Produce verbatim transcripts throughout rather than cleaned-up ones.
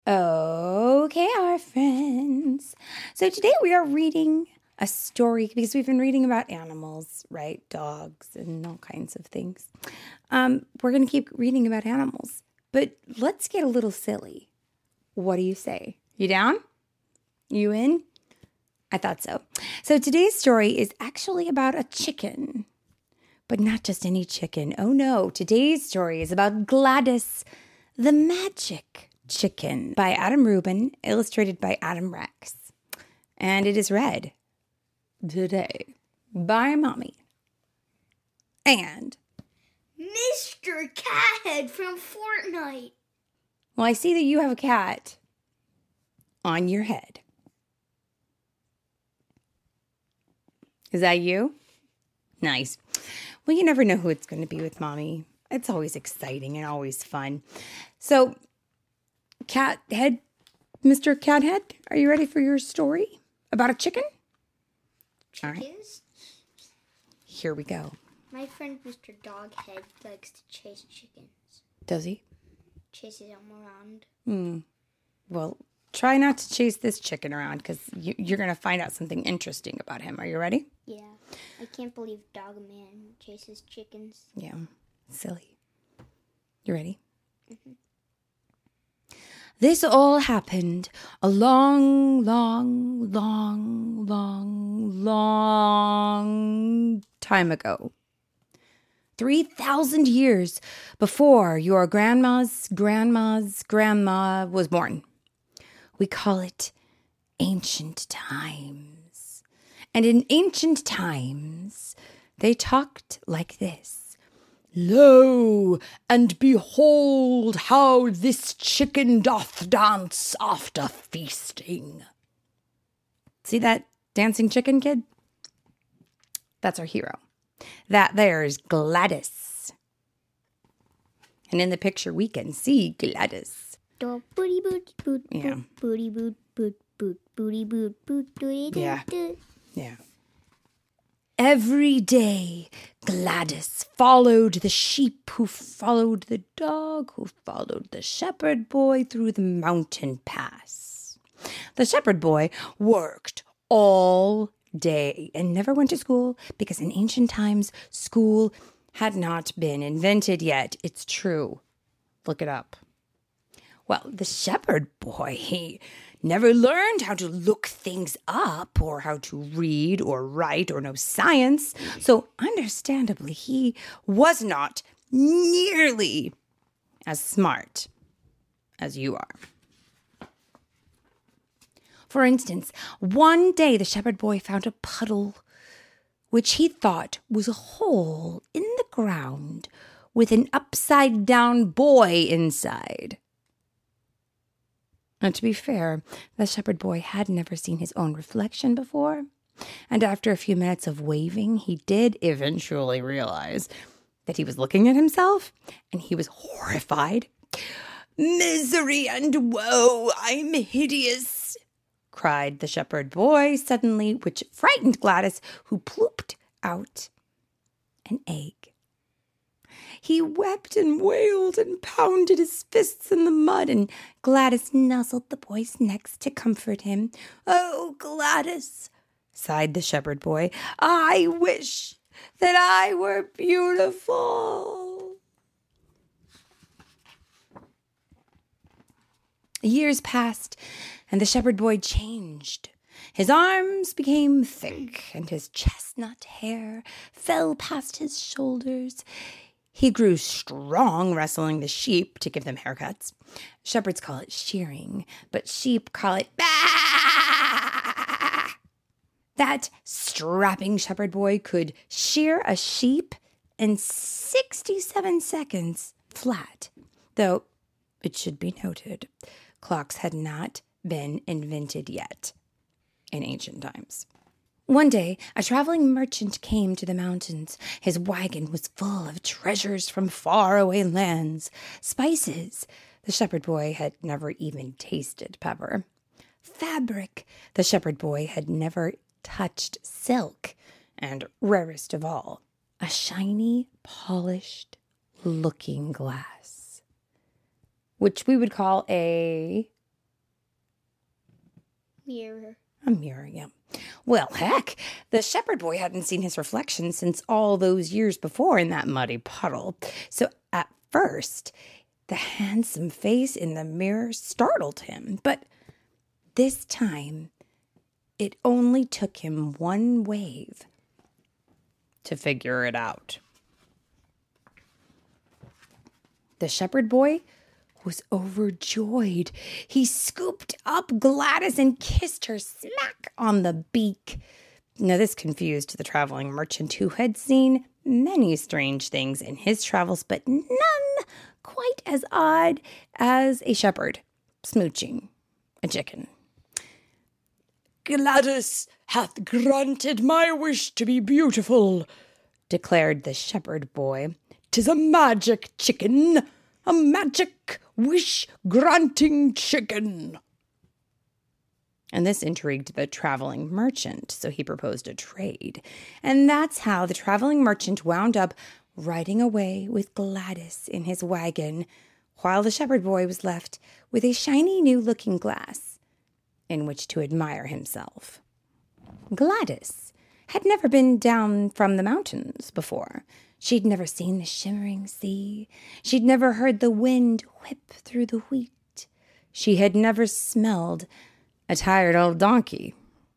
Okay, our friends. So today we are reading a story because we've been reading about animals, right? Dogs and all kinds of things. Um, we're going to keep reading about animals, but let's get a little silly. What do you say? You down? You in? I thought so. So today's story is actually about a chicken, but not just any chicken. Oh no, today's story is about Gladys, the magic chicken, by Adam Rubin, illustrated by Adam Rex. And it is read today by Mommy and Mister Cathead from Fortnite. Well, I see that you have a cat on your head. Is that you? Nice. Well, you never know who it's going to be with Mommy. It's always exciting and always fun. So, Cathead, Mister Cathead, are you ready for your story about a chicken? Chickens? All right. Here we go. My friend Mister Doghead likes to chase chickens. Does he? Chases them around. Hmm. Well, try not to chase this chicken around because you, you're going to find out something interesting about him. Are you ready? Yeah. I can't believe Dog Man chases chickens. Yeah. Silly. You ready? Mm-hmm. This all happened a long, long, long, long, long time ago. Three thousand years before your grandma's grandma's grandma was born. We call it ancient times. And in ancient times, they talked like this. Lo, and behold how this chicken doth dance after feasting. See that dancing chicken, kid? That's our hero. That there's Gladys. And in the picture, we can see Gladys. Do booty boot boot Yeah. boot booty boot boot boot booty boot boot booty Yeah. doot. Yeah. Every day, Gladys followed the sheep, who followed the dog, who followed the shepherd boy through the mountain pass. The shepherd boy worked all day and never went to school because in ancient times, school had not been invented yet. It's true. Look it up. Well, the shepherd boy, he never learned how to look things up or how to read or write or know science. So understandably, he was not nearly as smart as you are. For instance, one day the shepherd boy found a puddle which he thought was a hole in the ground with an upside-down boy inside. And to be fair, the shepherd boy had never seen his own reflection before, and after a few minutes of waving, he did eventually realize that he was looking at himself, and he was horrified. "Misery and woe, I'm hideous," cried the shepherd boy suddenly, which frightened Gladys, who plooped out an egg. He wept and wailed and pounded his fists in the mud, and Gladys nuzzled the boy's neck to comfort him. "Oh, Gladys," sighed the shepherd boy, "I wish that I were beautiful." Years passed, and the shepherd boy changed. His arms became thick, and his chestnut hair fell past his shoulders. He grew strong wrestling the sheep to give them haircuts. Shepherds call it shearing, but sheep call it bah! That strapping shepherd boy could shear a sheep in sixty-seven seconds flat, though it should be noted, clocks had not been invented yet in ancient times. One day, a traveling merchant came to the mountains. His wagon was full of treasures from faraway lands. Spices. The shepherd boy had never even tasted pepper. Fabric. The shepherd boy had never touched silk. And rarest of all, a shiny, polished looking glass, which we would call a Mirror. A mirror, yeah. Well, heck, the shepherd boy hadn't seen his reflection since all those years before in that muddy puddle. So at first, the handsome face in the mirror startled him. But this time, it only took him one wave to figure it out. The shepherd boy was overjoyed. He scooped up Gladys and kissed her smack on the beak. Now, this confused the traveling merchant, who had seen many strange things in his travels, but none quite as odd as a shepherd smooching a chicken. "Gladys hath granted my wish to be beautiful," declared the shepherd boy. "'Tis a magic chicken, a magic wish-granting chicken." And this intrigued the traveling merchant, so he proposed a trade. And that's how the traveling merchant wound up riding away with Gladys in his wagon, while the shepherd boy was left with a shiny new looking glass in which to admire himself. Gladys had never been down from the mountains before. She'd never seen the shimmering sea. She'd never heard the wind whip through the wheat. She had never smelled a tired old donkey.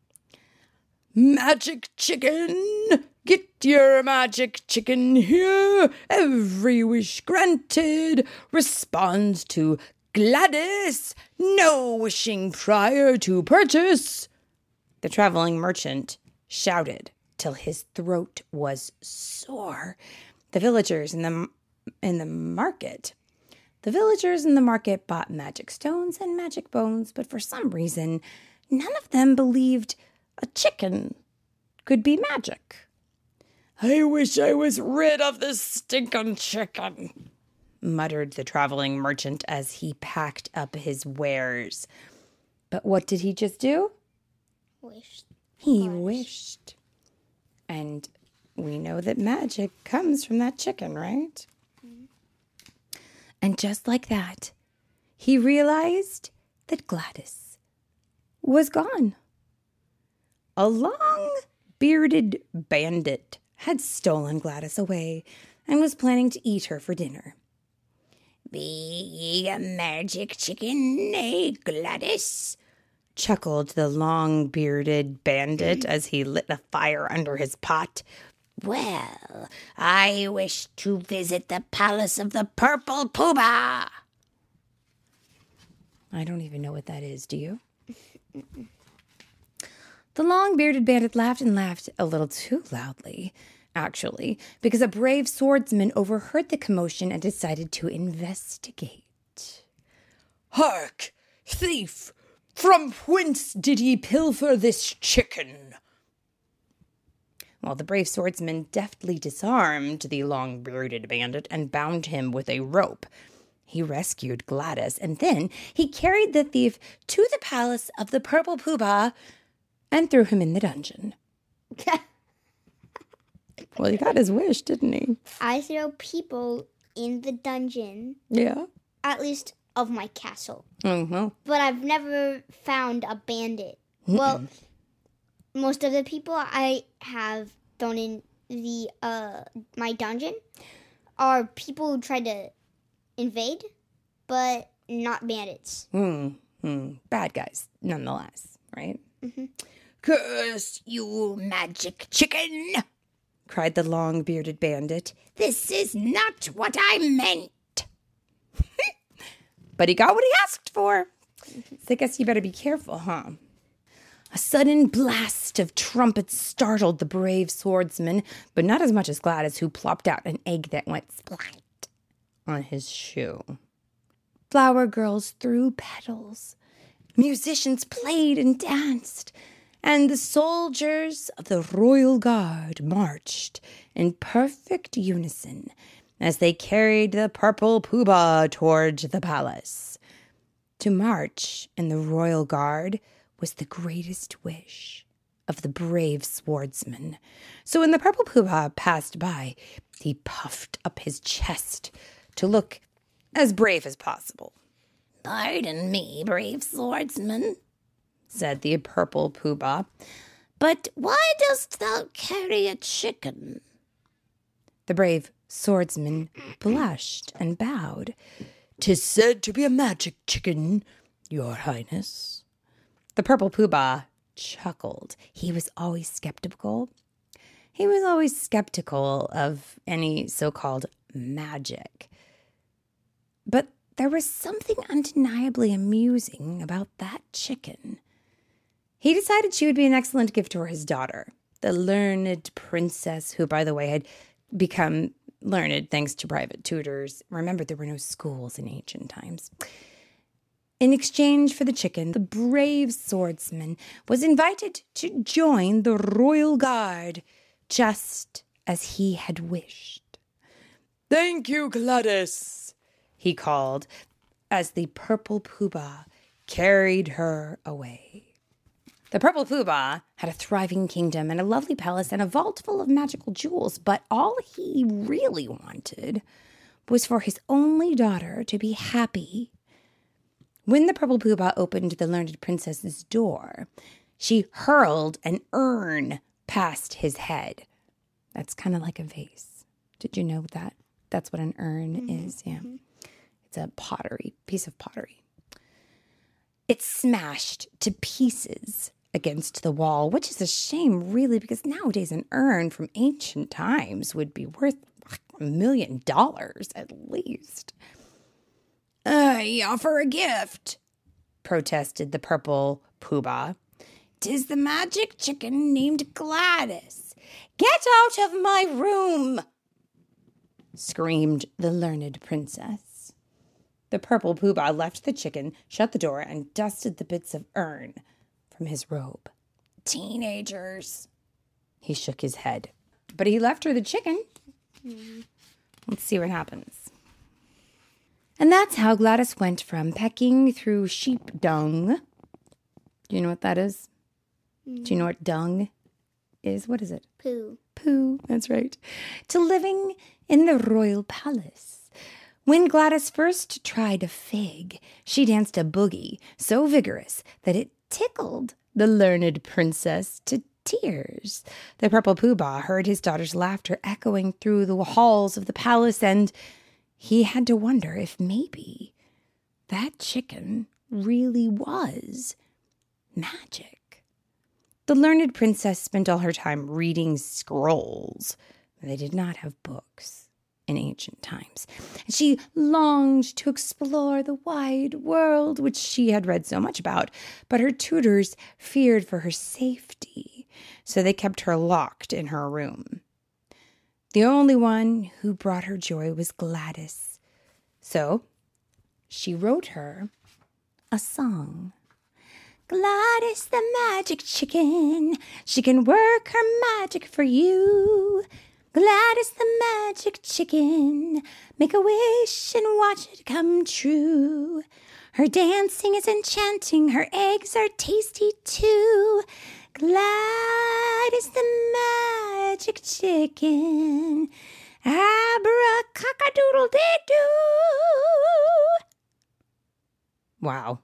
"Magic chicken, get your magic chicken here. Every wish granted responds to Gladys. No wishing prior to purchase," the traveling merchant shouted till his throat was sore. The villagers in the in the market, the villagers in the market bought magic stones and magic bones, but for some reason, none of them believed a chicken could be magic. "I wish I was rid of this stinking chicken," muttered the traveling merchant as he packed up his wares. But what did he just do? Wished. He wished. And we know that magic comes from that chicken, right? Mm-hmm. And just like that, he realized that Gladys was gone. A long-bearded bandit had stolen Gladys away and was planning to eat her for dinner. "Be ye a magic chicken, eh, Gladys?" chuckled the long-bearded bandit as he lit a fire under his pot. "Well, I wish to visit the palace of the Purple Poobah." I don't even know what that is, do you? The long-bearded bandit laughed and laughed a little too loudly, actually, because a brave swordsman overheard the commotion and decided to investigate. "Hark, thief! From whence did ye pilfer this chicken?" Well, the brave swordsman deftly disarmed the long-bearded bandit and bound him with a rope. He rescued Gladys, and then he carried the thief to the palace of the Purple Poobah and threw him in the dungeon. Well, he got his wish, didn't he? I throw people in the dungeon. Yeah. At least of my castle. Mm-hmm. But I've never found a bandit. Mm-mm. Well, most of the people I have thrown in the uh my dungeon are people who tried to invade, but not bandits. Mm-hmm. Bad guys, nonetheless, right? Mm-hmm. "Curse you, magic chicken!" cried the long-bearded bandit. "This is not what I meant." But he got what he asked for. So I guess you better be careful, huh? A sudden blast of trumpets startled the brave swordsman, but not as much as Gladys, who plopped out an egg that went splat on his shoe. Flower girls threw petals. Musicians played and danced. And the soldiers of the royal guard marched in perfect unison as they carried the Purple Poobah toward the palace. To march in the royal guard was the greatest wish of the brave swordsman. So when the Purple Poobah passed by, he puffed up his chest to look as brave as possible. "Pardon me, brave swordsman," said the purple poobah. "But why dost thou carry a chicken?" The brave swordsman blushed and bowed. "'Tis said to be a magic chicken, your highness." The purple poobah chuckled. He was always skeptical. He was always skeptical of any so-called magic. But there was something undeniably amusing about that chicken. He decided she would be an excellent gift for his daughter, the learned princess, who, by the way, had become learned thanks to private tutors. Remember, there were no schools in ancient times. In exchange for the chicken, the brave swordsman was invited to join the royal guard, just as he had wished. "Thank you, Gladys," he called, as the purple poobah carried her away. The purple poobah had a thriving kingdom and a lovely palace and a vault full of magical jewels, but all he really wanted was for his only daughter to be happy. When the purple poobah opened the learned princess's door, she hurled an urn past his head. That's kind of like a vase. Did you know that? That's what an urn mm-hmm. is, yeah. It's a pottery, piece of pottery. It smashed to pieces against the wall, which is a shame, really, because nowadays an urn from ancient times would be worth a million dollars at least. "I offer a gift," protested the purple poobah. "'Tis the magic chicken named Gladys." "Get out of my room!" screamed the learned princess. The purple poobah left the chicken, shut the door, and dusted the bits of urn from his robe. "Teenagers." He shook his head. But he left her the chicken. Mm. Let's see what happens. And that's how Gladys went from pecking through sheep dung. Do you know what that is? Mm. Do you know what dung is? What is it? Poo. Poo, that's right. To living in the royal palace. When Gladys first tried a fig, she danced a boogie so vigorous that it tickled the learned princess to tears. The purple poobah heard his daughter's laughter echoing through the halls of the palace, and he had to wonder if maybe that chicken really was magic. The learned princess spent all her time reading scrolls. They did not have books in ancient times. She longed to explore the wide world, which she had read so much about, but her tutors feared for her safety, so they kept her locked in her room. The only one who brought her joy was Gladys, so she wrote her a song. Gladys the magic chicken, she can work her magic for you. Gladys the magic chicken, make a wish and watch it come true. Her dancing is enchanting, her eggs are tasty too. Gladys the magic chicken, abracadadoodle-dee-doo. Wow.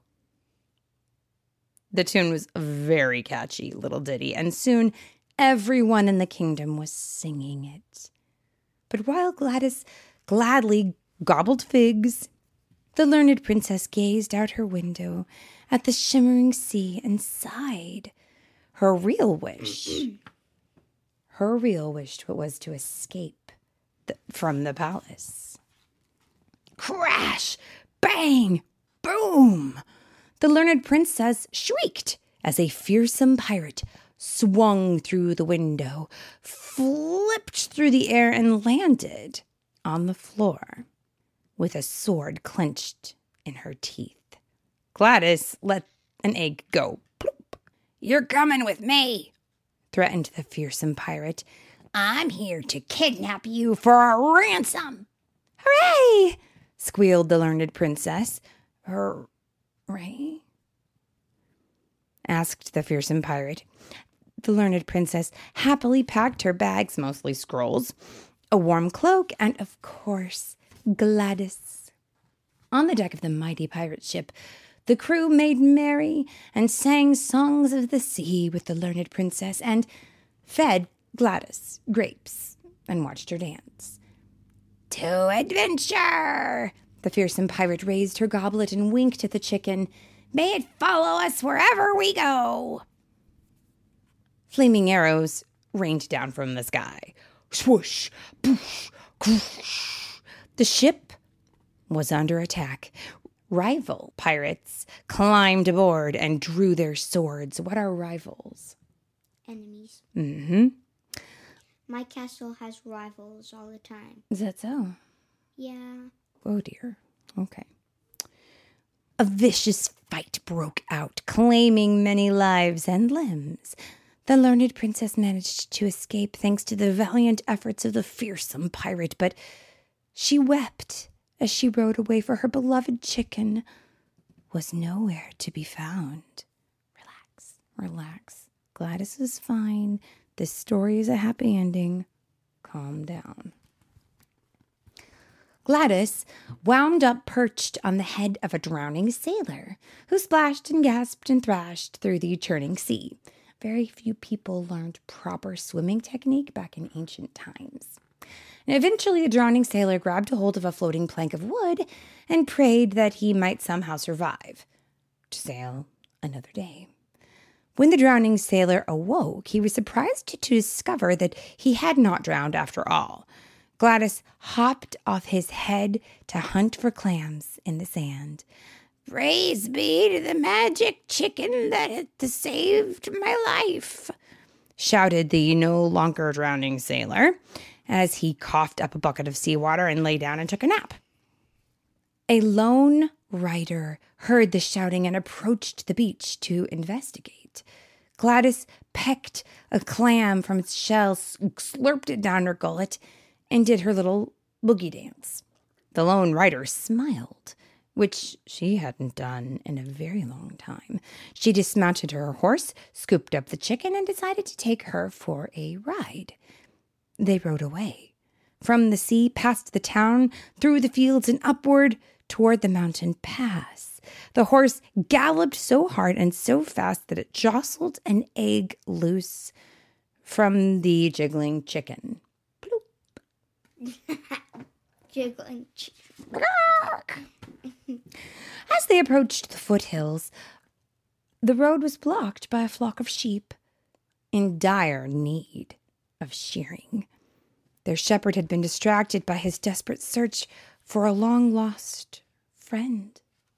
The tune was a very catchy little ditty, and soon everyone in the kingdom was singing it. But while Gladys gladly gobbled figs, the learned princess gazed out her window at the shimmering sea and sighed. Her real wish, her real wish was to escape the, from the palace. Crash! Bang! Boom! The learned princess shrieked as a fearsome pirate swung through the window, flipped through the air, and landed on the floor with a sword clenched in her teeth. Gladys let an egg go. Bloop. "You're coming with me," threatened the fearsome pirate. "I'm here to kidnap you for a ransom." "Hooray!" squealed the learned princess. "Hooray?" asked the fearsome pirate. The learned princess happily packed her bags, mostly scrolls, a warm cloak, and, of course, Gladys. On the deck of the mighty pirate ship, The crew made merry and sang songs of the sea with the learned princess and fed Gladys grapes and watched her dance. To adventure! The fearsome pirate raised her goblet and winked at the chicken. May it follow us wherever we go. Flaming arrows rained down from the sky. Swoosh, poosh, croosh. The ship was under attack. Rival pirates climbed aboard and drew their swords. What are rivals? Enemies. Mm-hmm. My castle has rivals all the time. Is that so? Yeah. Oh, dear. Okay. A vicious fight broke out, claiming many lives and limbs. The learned princess managed to escape thanks to the valiant efforts of the fearsome pirate, but she wept as she rode away, for her beloved chicken was nowhere to be found. Relax, relax. Gladys is fine. This story is a happy ending. Calm down. Gladys wound up perched on the head of a drowning sailor who splashed and gasped and thrashed through the churning sea. Very few people learned proper swimming technique back in ancient times. And eventually the drowning sailor grabbed a hold of a floating plank of wood and prayed that he might somehow survive to sail another day. When the drowning sailor awoke, he was surprised to discover that he had not drowned after all. Gladys hopped off his head to hunt for clams in the sand. Praise be to the magic chicken that hath saved my life, shouted the no longer drowning sailor as he coughed up a bucket of seawater and lay down and took a nap. A lone rider heard the shouting and approached the beach to investigate. Gladys pecked a clam from its shell, slurped it down her gullet, and did her little boogie dance. The lone rider smiled, which she hadn't done in a very long time. She dismounted her horse, scooped up the chicken, and decided to take her for a ride. They rode away, from the sea, past the town, through the fields, and upward toward the mountain pass. The horse galloped so hard and so fast that it jostled an egg loose from the jiggling chicken. Jiggling chicken. As they approached the foothills, the road was blocked by a flock of sheep in dire need of shearing. Their shepherd had been distracted by his desperate search for a long-lost friend.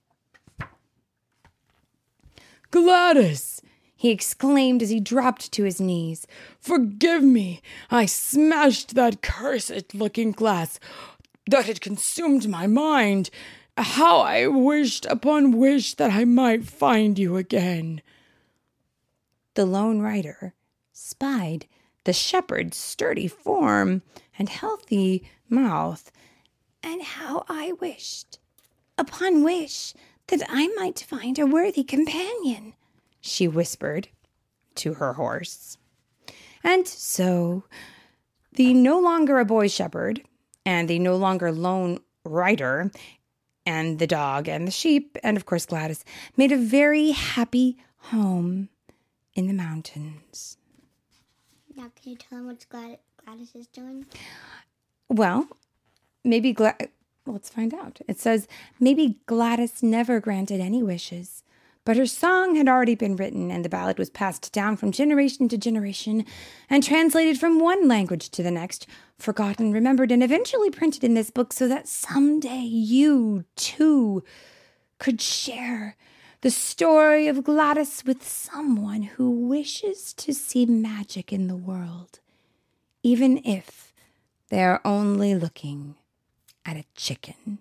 Gladys! He exclaimed as he dropped to his knees. Forgive me! I smashed that cursed looking glass that had consumed my mind. How I wished upon wish that I might find you again. The lone rider spied the shepherd's sturdy form and healthy mouth, and how I wished, upon wish, that I might find a worthy companion, she whispered to her horse. And so the no longer a boy shepherd and the no longer lone rider and the dog and the sheep and, of course, Gladys made a very happy home in the mountains. Now, can you tell them what Glad- Gladys is doing? Well, maybe Glad... Let's find out. It says, maybe Gladys never granted any wishes, but her song had already been written, and the ballad was passed down from generation to generation and translated from one language to the next, forgotten, remembered, and eventually printed in this book so that someday you, too, could share the story of Gladys with someone who wishes to see magic in the world, even if they are only looking at a chicken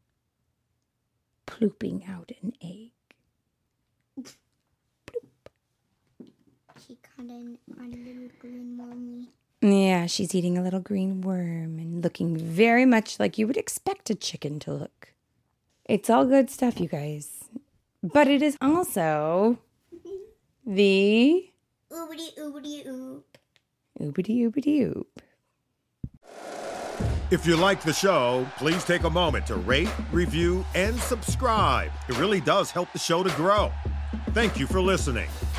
plooping out an egg. She caught an, a little green wormy. Yeah, she's eating a little green worm and looking very much like you would expect a chicken to look. It's all good stuff, you guys. But it is also the Oobity oobity oop. oobity oobity oop. If you like the show, please take a moment to rate, review, and subscribe. It really does help the show to grow. Thank you for listening.